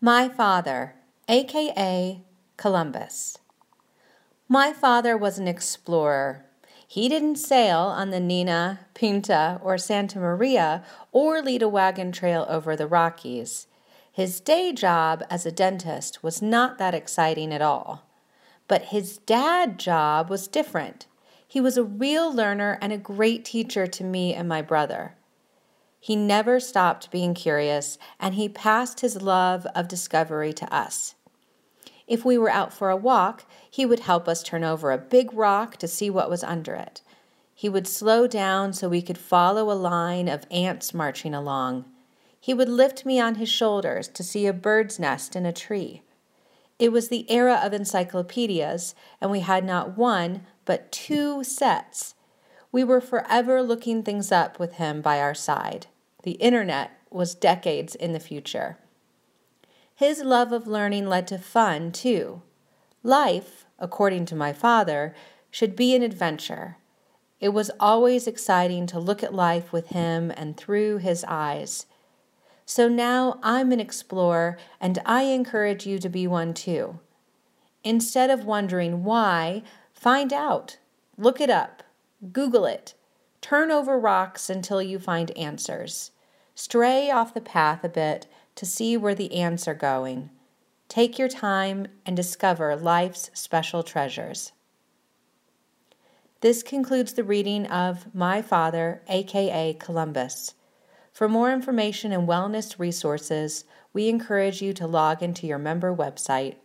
My father, aka Columbus. My father was an explorer. He didn't sail on the Nina, Pinta, or Santa Maria or lead a wagon trail over the Rockies. His day job as a dentist was not that exciting at all. But his dad job was different. He was a real learner and a great teacher to me and my brother. He never stopped being curious, and he passed his love of discovery to us. If we were out for a walk, he would help us turn over a big rock to see what was under it. He would slow down so we could follow a line of ants marching along. He would lift me on his shoulders to see a bird's nest in a tree. It was the era of encyclopedias, and we had not one, but two sets. We were forever looking things up with him by our side. The internet was decades in the future. His love of learning led to fun, too. Life, according to my father, should be an adventure. It was always exciting to look at life with him and through his eyes. So now I'm an explorer, and I encourage you to be one too. Instead of wondering why, find out. Look it up. Google it. Turn over rocks until you find answers. Stray off the path a bit to see where the ants are going. Take your time and discover life's special treasures. This concludes the reading of My Father, aka Columbus. For more information and wellness resources, we encourage you to log into your member website